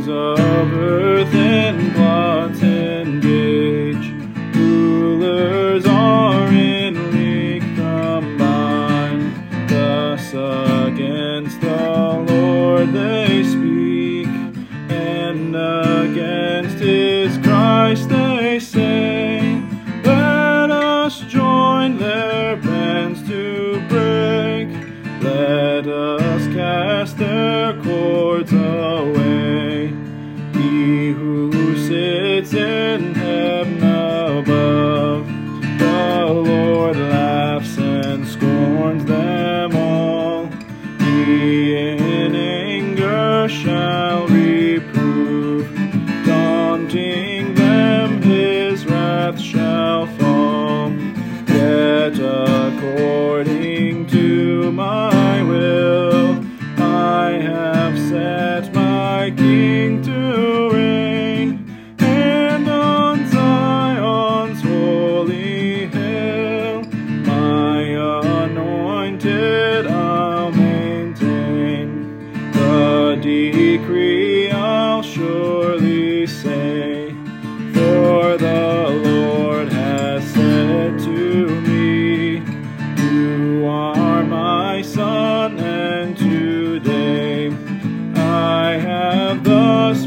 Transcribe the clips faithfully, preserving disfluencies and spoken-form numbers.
of earth in plots engage. Rulers are in league combined. Thus against the Lord they speak, and against his Christ they say, let us join their bands to break. Let us cast their cords away. He who sits in heaven above, the Lord laughs and scorns them all. He in anger shall reprove, daunting them his wrath shall fall. Yet according to my will, I have set my King to reign, and on Zion's holy hill my anointed I'll maintain. The decree I'll surely say, for the Lord has said to me, you are my son, and today I have thus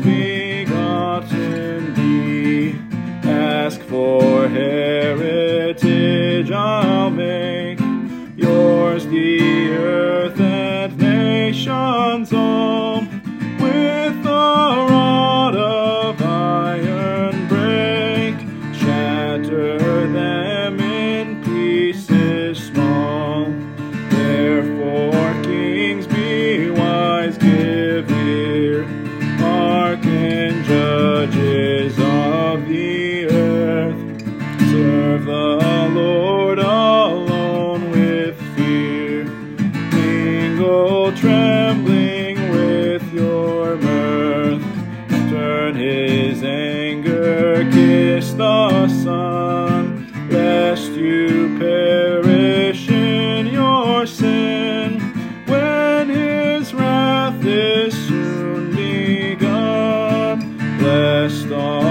begotten thee. Ask for heritage, I'll make yours the earth and nations all. With a rod of iron break, shatter them in pieces small. Therefore kings, be wise, give ear, hearken judges of the earth. Serve the Lord alone with fear, mingle trembling with your mirth. Turn his anger, kiss the Son, lest you perish in your sin, when his wrath is soon begun. Blessed are